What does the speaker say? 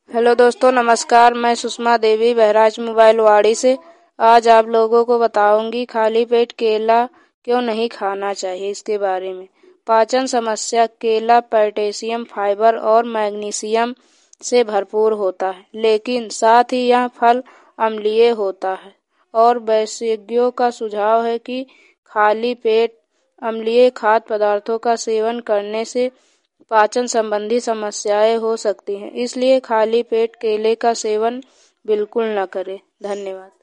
Hello दोस्तों, नमस्कार। मैं सुषमा देवी बहराज मोबाइल वाड़ी से आज आप लोगों को बताऊंगी खाली पेट केला क्यों नहीं खाना चाहिए इसके बारे में। पाचन समस्या। केला पोटेशियम, फाइबर और मैग्नीशियम से भरपूर होता है, लेकिन साथ ही यह फल अम्लीय होता है और विशेषज्ञों का सुझाव है कि खाली पेट अम्लीय खाद्य पदार्थों का सेवन करने से पाचन संबंधी समस्याएं हो सकती हैं। इसलिए खाली पेट केले का सेवन बिल्कुल न करें। धन्यवाद।